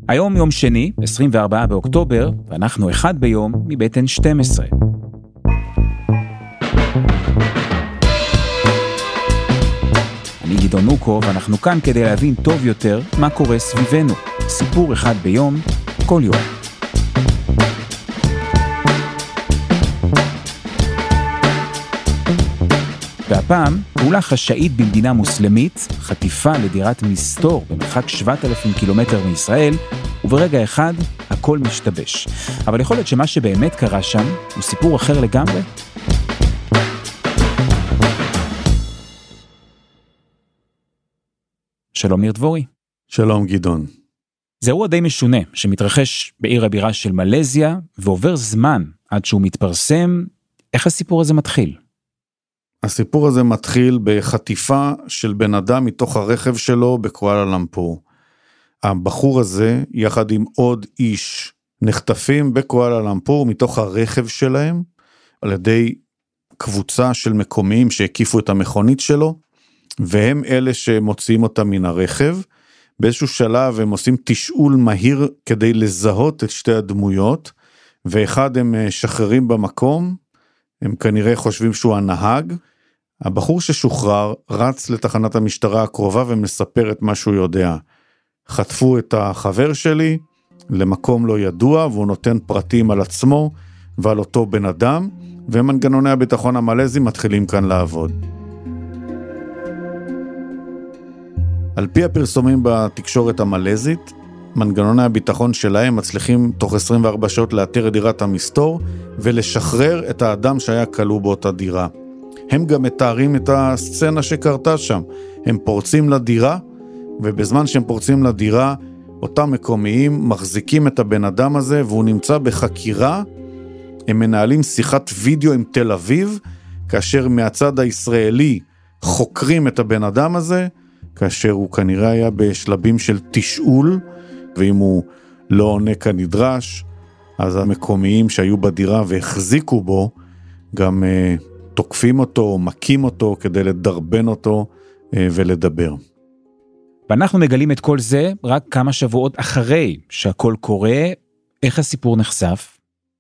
היום יום שני, 24 באוקטובר, ואנחנו אחד ביום מבית N12. אני גדעון נוקו, ואנחנו כאן כדי להבין טוב יותר מה קורה סביבנו. סיפור אחד ביום, כל יום. והפעם, פעולה חשאית במדינה מוסלמית, חטיפה לדירת מסתור במרחק 7,000 קילומטר מישראל, וברגע אחד הכל משתבש. אבל יכול להיות שמה שבאמת קרה שם הוא סיפור אחר לגמרי. שלום ניר דבורי. שלום גדעון. זה אירוע די משונה שמתרחש בעיר הבירה של מלזיה, ועובר זמן עד שהוא מתפרסם. איך הסיפור הזה מתחיל? הסיפור הזה מתחיל בחטיפה של בן אדם מתוך הרכב שלו בקואלה למפור. הבחור הזה, יחד עם עוד איש, נחטפים בקואלה למפור מתוך הרכב שלהם, על ידי קבוצה של מקומיים שהקיפו את המכונית שלו, והם אלה שמוציאים אותם מן הרכב. באיזשהו שלב הם עושים תשאול מהיר כדי לזהות את שתי הדמויות, ואחד הם שחררים במקום, הם כנראה חושבים שהוא הנהג. הבחור ששוחרר רץ לתחנת המשטרה הקרובה ומספר את מה שהוא יודע. חטפו את החבר שלי למקום לא ידוע, והוא נותן פרטים על עצמו ועל אותו בן אדם, ומנגנוני הביטחון המלזי מתחילים כאן לעבוד. על פי הפרסומים בתקשורת המלזית, מנגנוני הביטחון שלהם מצליחים תוך 24 שעות לאתר את דירת המסתור, ולשחרר את האדם שהיה כלוא באותה דירה. הם גם מתארים את הסצנה שקרתה שם. הם פורצים לדירה, ובזמן שהם פורצים לדירה, אותם מקומיים מחזיקים את הבן אדם הזה, והוא נמצא בחקירה. הם מנהלים שיחת וידאו עם תל אביב, כאשר מהצד הישראלי חוקרים את הבן אדם הזה, כאשר הוא כנראה היה בשלבים של תשאול, ואם הוא לא עונה כנדרש, אז המקומיים שהיו בדירה והחזיקו בו, גם תוקפים אותו, מכים אותו, כדי לדרבן אותו ולדבר. ואנחנו מגלים את כל זה רק כמה שבועות אחרי שהכל קורה. איך הסיפור נחשף?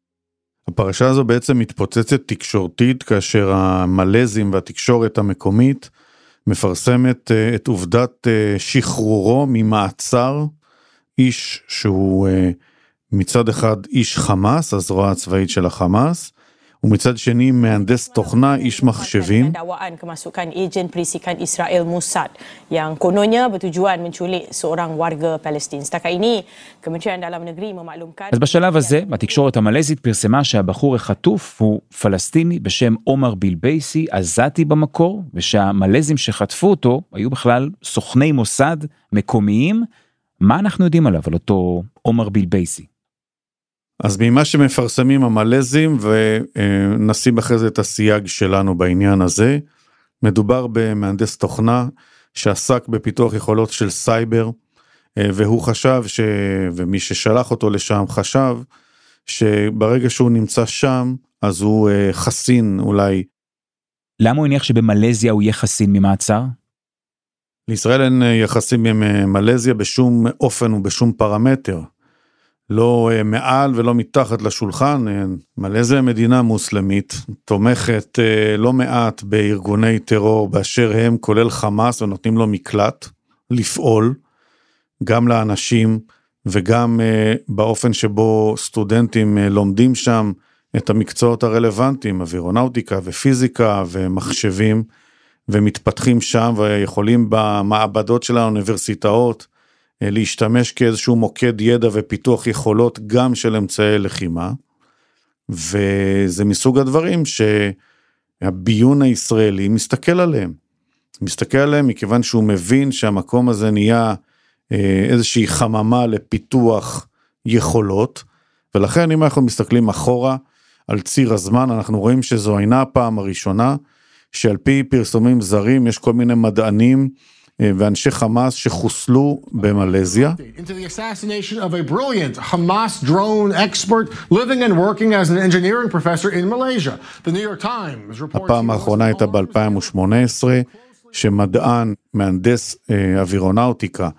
הפרשה הזו בעצם מתפוצצת תקשורתית, כאשר המלזים והתקשורת המקומית מפרסמת את עובדת שחרורו ממעצר, איש שהוא מצד אחד איש חמאס, הזרוע הצבאית של החמאס, ומצד שני מהנדס תוכנה, איש מחשבים. Dakwaan kemasukan ejen perisikan Israel Mossad yang kononnya bertujuan menculik seorang warga Palestin. Setakat ini, Kementerian Dalam Negeri memaklumkan... אז בשלב הזה, התקשורת המלזית פרסמה שהבחור החטוף הוא פלסטיני בשם עומר בילבייסי, עזתי במקור, ושהמלזים שחטפו אותו היו בכלל סוכני מוסד מקומיים. מה אנחנו יודעים עליו, על אותו עומר בילבייסי? אז ממה שמפרסמים המלזים, ונשים אחרי זה את הסייג שלנו בעניין הזה, מדובר במהנדס תוכנה שעסק בפיתוח יכולות של סייבר, והוא חשב, ומי ששלח אותו לשם חשב, שברגע שהוא נמצא שם, אז הוא חסין אולי. למה הוא הניח שבמלזיה הוא יהיה חסין ממעצר? לישראל אין יחסים עם מלזיה בשום אופן ובשום פרמטר. לא מעל ולא מתחת לשולחן. מלזיה מדינה מוסלמית, תומכת לא מעט בארגוני טרור באשר הם, כולל חמאס, ונותנים לו מקלט לפעול, גם לאנשים וגם באופן שבו סטודנטים לומדים שם את המקצועות הרלוונטיים, אווירונאוטיקה ופיזיקה ומחשבים, ומתפתחים שם ויכולים במעבדות של האוניברסיטאות להשתמש כאיזשהו מוקד ידע ופיתוח יכולות גם של אמצעי לחימה, וזה מסוג הדברים שהביון הישראלי מסתכל עליהם. מסתכל עליהם מכיוון שהוא מבין שהמקום הזה נהיה איזושהי חממה לפיתוח יכולות, ולכן אם אנחנו מסתכלים אחורה על ציר הזמן, אנחנו רואים שזו אינה הפעם הראשונה, שעל פי פרסומים זרים יש כל מיני מדענים ואנשי חמאס שחוסלו במלזיה. Into the assassination of a brilliant Hamas drone expert living and working as an engineering professor in Malaysia. The New York Times reports... הפעם האחרונה הייתה ב-2018, שמדען, מהנדס אווירונאוטיקה,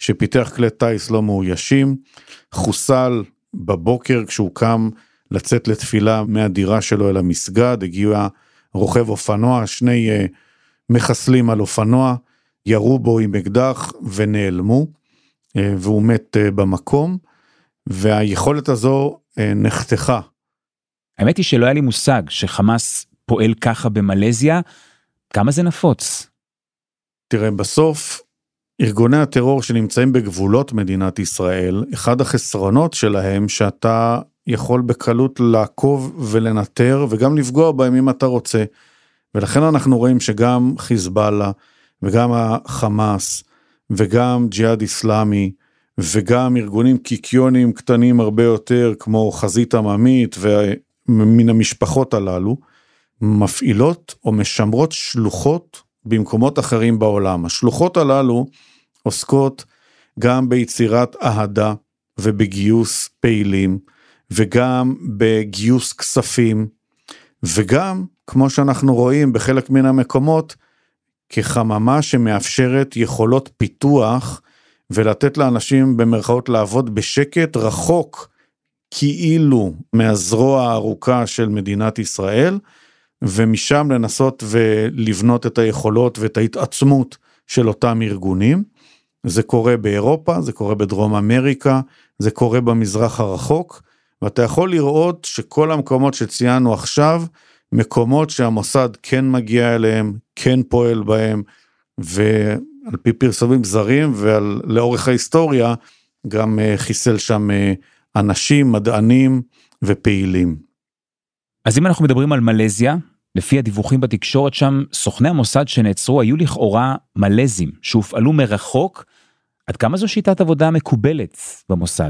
שפיתח כלי טייס לא מאוישים, חוסל בבוקר כשהוא קם לצאת לתפילה מהדירה שלו אל המסגד, הגיע רוכב אופנוע, שני מחסלים על אופנוע, ירו בו עם אקדח ונעלמו, והוא מת במקום, והיכולת הזו נחתכה. האמת היא שלא היה לי מושג שחמאס פועל ככה במלזיה, כמה זה נפוץ? תראה, בסוף, ארגוני הטרור שנמצאים בגבולות מדינת ישראל, אחד החסרונות שלהם שאתה יכול בקלות לעקוב ולנטר, וגם לפגוע בהם אם אתה רוצה. ולכן אנחנו רואים שגם חיזבאללה, וגם החמאס, וגם ג'יהאד איסלאמי, וגם ארגונים קיקיונים קטנים הרבה יותר, כמו חזית עממית, ומן המשפחות הללו, מפעילות או משמרות שלוחות במקומות אחרים בעולם. השלוחות הללו עוסקות גם ביצירת אהדה, ובגיוס פעילים, וגם בגיוס כספים, וגם, כמו שאנחנו רואים בחלק מן המקומות, כחממה שמאפשרת יכולות פיתוח, ולתת לאנשים במרכאות לעבוד בשקט, רחוק כאילו מהזרוע הארוכה של מדינת ישראל, ומשם לנסות ולבנות את היכולות ואת ההתעצמות של אותם ארגונים. זה קורה באירופה, זה קורה בדרום אמריקה, זה קורה במזרח הרחוק, ואתה יכול לראות שכל המקומות שציינו עכשיו, מקומות שהמוסד כן מגיע אליהם, כן פועל בהם, ועל פי פרסומים זרים, ולאורך ההיסטוריה, גם חיסל שם אנשים, מדענים ופעילים. אז אם אנחנו מדברים על מלזיה, לפי הדיווחים בתקשורת שם, סוכני המוסד שנעצרו היו לכאורה מלזים, שהופעלו מרחוק. עד כמה זו שיטת עבודה מקובלת במוסד?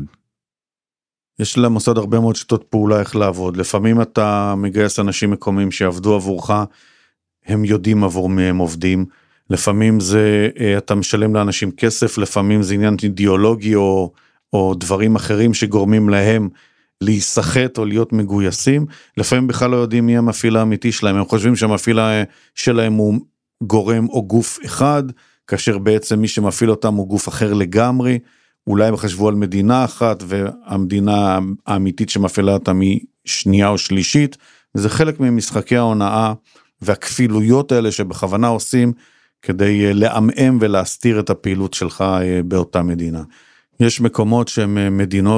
יש למוסד הרבה מאוד שיטות פעולה איך לעבוד. לפעמים אתה מגייס אנשים מקומיים שעבדו עבורך, הם יודעים עבור מי הם עובדים. לפעמים זה, אתה משלם לאנשים כסף, לפעמים זה עניין אידיאולוגי או דברים אחרים שגורמים להם להיסחט או להיות מגויסים. לפעמים בכלל לא יודעים מי המפעיל האמיתי שלהם, הם חושבים שהמפעיל שלהם הוא גורם או גוף אחד, כאשר בעצם מי שמפעיל אותם הוא גוף אחר לגמרי, אולי הם חשבו על מדינה אחת, והמדינה האמיתית שמפעילה אותם היא שנייה או שלישית, וזה חלק ממשחקי ההונאה, והכפילויות האלה שבכוונה עושים, כדי לעמעם ולהסתיר את הפעילות שלך באותה מדינה. יש מקומות שהן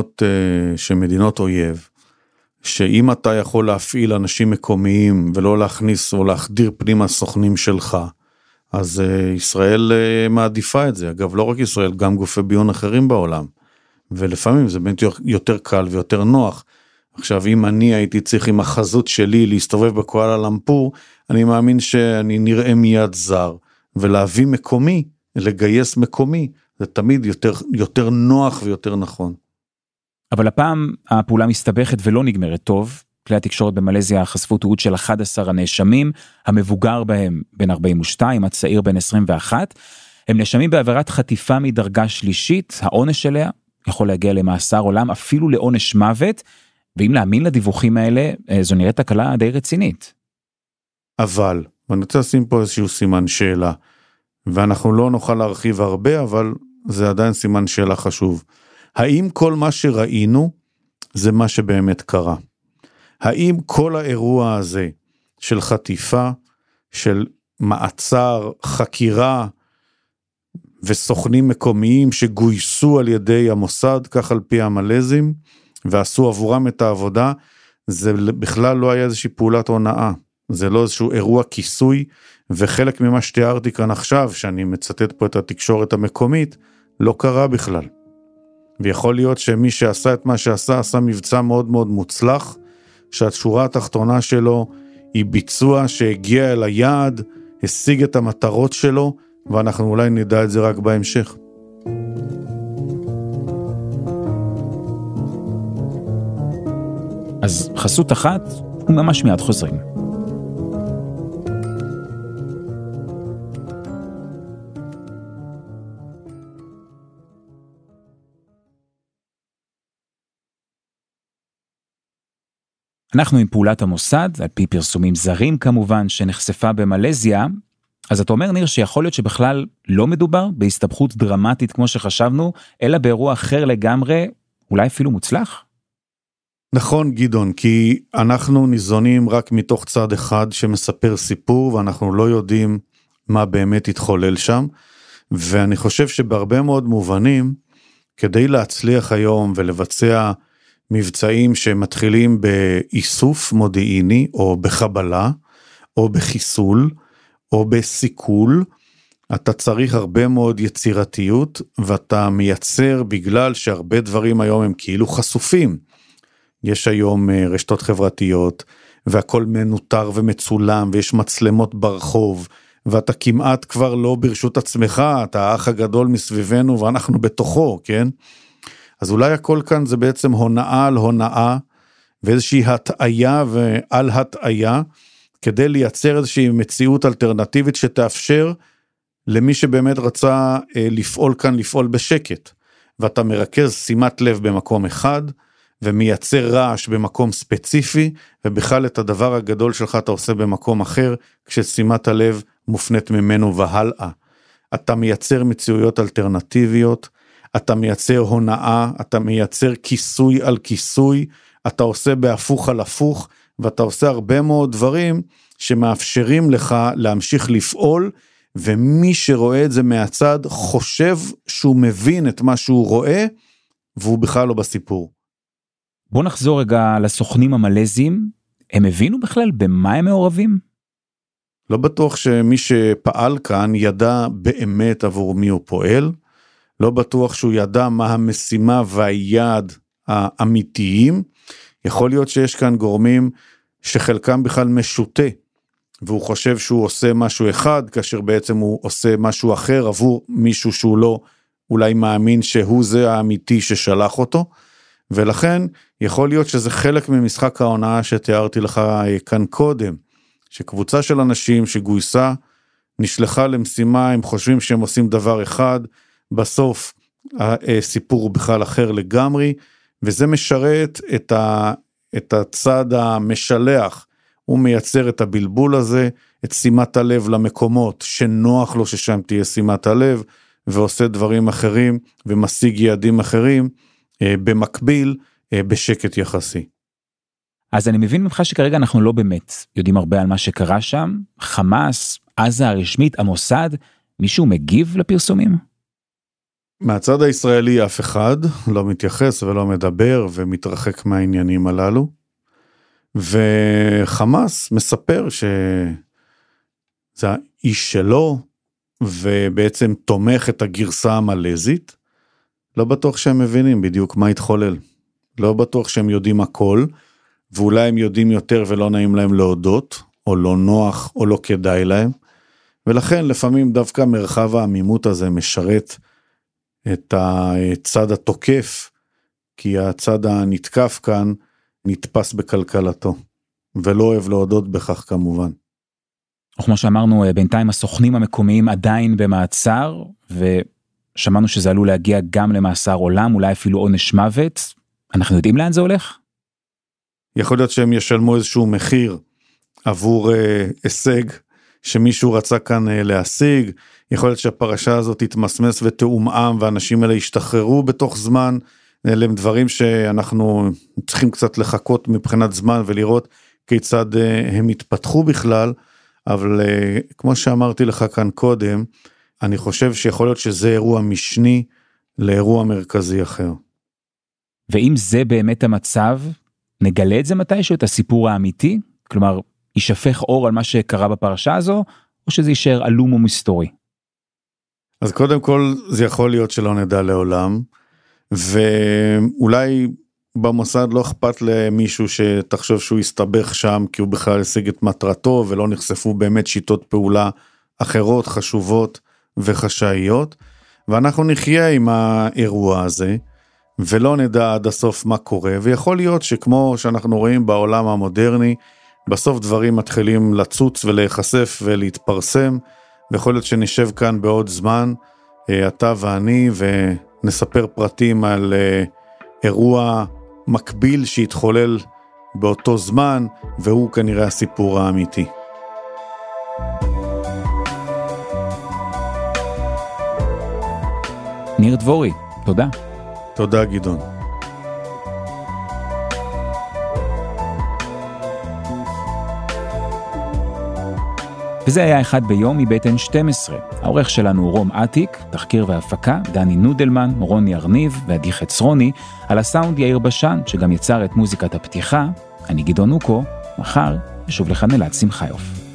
מדינות אויב, שאם אתה יכול להפעיל אנשים מקומיים, ולא להכניס או להחדיר פנימה סוכנים שלך, אז ישראל מעדיפה את זה. אגב, לא רק ישראל, גם גופי ביון אחרים בעולם. ולפעמים זה באמת יותר קל ויותר נוח. עכשיו, אם אני הייתי צריך עם החזות שלי להסתובב בקואלה למפור, אני מאמין שאני נראה מיד זר. ולהביא מקומי, לגייס מקומי, זה תמיד יותר נוח ויותר נכון. אבל הפעם הפעולה מסתבכת ולא נגמרת טוב. כלי התקשורת במלזיה חשפו תיעוד של 11 הנאשמים, המבוגר בהם בן 42, הצעיר בן 21. הם נאשמים בעבירת חטיפה מדרגה שלישית, העונש שליה יכול להגיע למאסר עולם, אפילו לעונש מוות, ואם להאמין לדיווחים האלה, זו נראית תקלה די רצינית. אבל, ואני רוצה לשים פה איזשהו סימן שאלה, ואנחנו לא נוכל להרחיב הרבה, אבל זה עדיין סימן שאלה חשוב. האם כל מה שראינו, זה מה שבאמת קרה? האם כל האירוע הזה, של חטיפה, של מעצר, חקירה, וסוכנים מקומיים שגויסו על ידי המוסד, כך על פי המלזים, ועשו עבורם את העבודה, זה בכלל לא היה איזושהי פעולת הונאה, זה לא איזשהו אירוע כיסוי, וחלק ממה שתיארתי כאן עכשיו, שאני מצטט פה את התקשורת המקומית, לא קרה בכלל. ויכול להיות שמי שעשה את מה שעשה, עשה מבצע מאוד מאוד מוצלח, שהשורה התחתונה שלו היא ביצוע שהגיע אל היעד, השיג את המטרות שלו, ואנחנו אולי נדע את זה רק בהמשך. אז חסות אחת, וממש מיד חוזרים. אנחנו עם פעולת המוסד, על פי פרסומים זרים כמובן, שנחשפה במלזיה, אז אתה אומר, ניר, שיכול להיות שבכלל לא מדובר בהסתבכות דרמטית כמו שחשבנו, אלא באירוע אחר לגמרי, אולי אפילו מוצלח? נכון גדעון, כי אנחנו ניזונים רק מתוך צד אחד שמספר סיפור, ואנחנו לא יודעים מה באמת התחולל שם, ואני חושב שבהרבה מאוד מובנים, כדי להצליח היום ולבצע מבצעים שמתחילים באיסוף מודיעיני, או בחבלה, או בחיסול, או בסיכול, אתה צריך הרבה מאוד יצירתיות, ואתה מייצר בגלל שהרבה דברים היום הם כאילו חשופים. יש היום רשתות חברתיות, והכל מנותר ומצולם, ויש מצלמות ברחוב, ואתה כמעט כבר לא ברשות עצמך, אתה האח הגדול מסביבנו, ואנחנו בתוכו, כן? אז אולי הכל כאן זה בעצם הונאה על הונאה, ואיזושהי הטעיה ועל הטעיה, כדי לייצר איזושהי מציאות אלטרנטיבית שתאפשר למי שבאמת רצה לפעול כאן, לפעול בשקט. ואתה מרכז שימת לב במקום אחד, ומייצר רעש במקום ספציפי, ובכלל את הדבר הגדול שלך אתה עושה במקום אחר, כששימת הלב מופנית ממנו והלאה. אתה מייצר מציאויות אלטרנטיביות, אתה מייצר הונאה, אתה מייצר כיסוי על כיסוי, אתה עושה בהפוך על הפוך, ואתה עושה הרבה מאוד דברים שמאפשרים לך להמשיך לפעול, ומי שרואה את זה מהצד חושב שהוא מבין את מה שהוא רואה, והוא בכלל לא בסיפור. בוא נחזור רגע לסוכנים המלזים, הם הבינו בכלל במה הם מעורבים? לא בטוח שמי שפעל כאן ידע באמת עבור מי הוא פועל, לא בטוח שהוא ידע מה המשימה והיעד האמיתיים, יכול להיות שיש כאן גורמים שחלקם בכלל משוטה, והוא חושב שהוא עושה משהו אחד, כאשר בעצם הוא עושה משהו אחר עבור מישהו שהוא לא אולי מאמין שהוא זה האמיתי ששלח אותו, ולכן יכול להיות שזה חלק ממשחק ההונאה שתיארתי לך כאן קודם, שקבוצה של אנשים שגויסה, נשלחה למשימה, הם חושבים שהם עושים דבר אחד, בסוף הסיפור הוא בכלל אחר לגמרי, וזה משרת את הצד המשלח, הוא מייצר את הבלבול הזה, את שימת הלב למקומות שנוח לו ששם תהיה שימת הלב, ועושה דברים אחרים, ומשיג יעדים אחרים, במקביל, בשקט יחסי. אז אני מבין ממך שכרגע אנחנו לא באמת יודעים הרבה על מה שקרה שם, חמאס, עזה הרשמית, המוסד, מישהו מגיב לפרסומים? מהצד הישראלי אף אחד לא מתייחס ולא מדבר ומתרחק מהעניינים הללו, וחמאס מספר שזה האיש שלו, ובעצם תומך את הגרסה המלזית, לא בטוח שהם מבינים בדיוק מה התחולל, לא בטוח שהם יודעים הכל, ואולי הם יודעים יותר ולא נעים להם להודות, או לא נוח או לא כדאי להם, ולכן לפעמים דווקא מרחב העמימות הזה משרת את הצד התוקף, כי הצד הנתקף כאן נתפס בכלכלתו, ולא אוהב להודות בכך כמובן. כמו שאמרנו, בינתיים הסוכנים המקומיים עדיין במעצר, ושמענו שזה עלול להגיע גם למאסר עולם, אולי אפילו עונש מוות. אנחנו יודעים לאן זה הולך? יכול להיות שהם ישלמו איזשהו מחיר עבור הישג שמישהו רצה כאן להשיג, יכול להיות שהפרשה הזאת תתמסמס ותאומם, ואנשים האלה ישתחררו בתוך זמן, אלה הם דברים שאנחנו צריכים קצת לחכות מבחינת זמן, ולראות כיצד הם יתפתחו בכלל, אבל כמו שאמרתי לך כאן קודם, אני חושב שיכול להיות שזה אירוע משני, לאירוע מרכזי אחר. ואם זה באמת המצב, נגלה את זה מתישהו, את הסיפור האמיתי? כלומר, ישפך אור על מה שקרה בפרשה הזו, או שזה יישאר עלום ומסתורי? אז קודם כל, זה יכול להיות שלא נדע לעולם, ואולי במוסד לא אכפת למישהו שתחשוב שהוא יסתבך שם, כי הוא בכלל השיג את מטרתו, ולא נחשפו באמת שיטות פעולה אחרות, חשובות וחשאיות, ואנחנו נחיה עם האירוע הזה, ולא נדע עד הסוף מה קורה, ויכול להיות שכמו שאנחנו רואים בעולם המודרני, בסוף דברים מתחילים לצוץ ולהיחשף ולהתפרסם, ויכול להיות שנשב כאן בעוד זמן, אתה ואני, ונספר פרטים על אירוע מקביל שהתחולל באותו זמן, והוא כנראה הסיפור האמיתי. ניר דבורי, תודה. תודה גדעון. וזה היה אחד ביום מבית N12. העורך שלנו הוא רום עתיק, תחקיר והפקה, דני נודלמן, רוני ארניב ועדי חצרוני, על הסאונד יאיר בשן, שגם יצר את מוזיקת הפתיחה. אני גדעון אוקו, מחר נשוב לכאן אלעד שמחיוף.